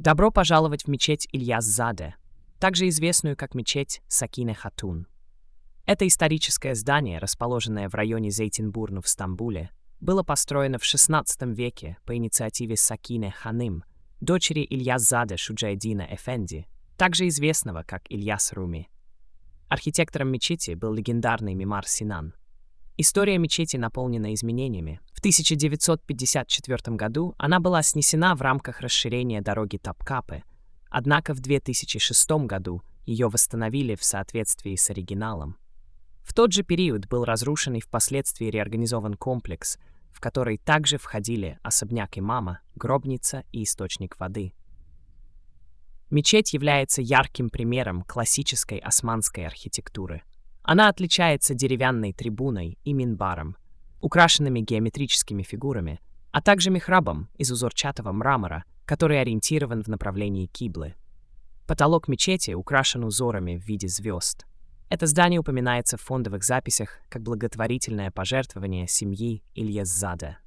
Добро пожаловать в мечеть Ильяс-Заде, также известную как мечеть Сакине-Хатун. Это историческое здание, расположенное в районе Зейтинбурну в Стамбуле, было построено в XVI веке по инициативе Сакине Ханым, дочери Ильяс-Заде Шуджайдина Эфенди, также известного как Ильяс Руми. Архитектором мечети был легендарный Мимар Синан. История мечети наполнена изменениями. В 1954 году она была снесена в рамках расширения дороги Топкапы, однако в 2006 году ее восстановили в соответствии с оригиналом. В тот же период был разрушен и впоследствии реорганизован комплекс, в который также входили особняк имама, гробница и источник воды. Мечеть является ярким примером классической османской архитектуры. Она отличается деревянной трибуной и минбаром, украшенными геометрическими фигурами, а также михрабом из узорчатого мрамора, который ориентирован в направлении киблы. Потолок мечети украшен узорами в виде звезд. Это здание упоминается в фондовых записях как благотворительное пожертвование семьи Ильяс-Заде.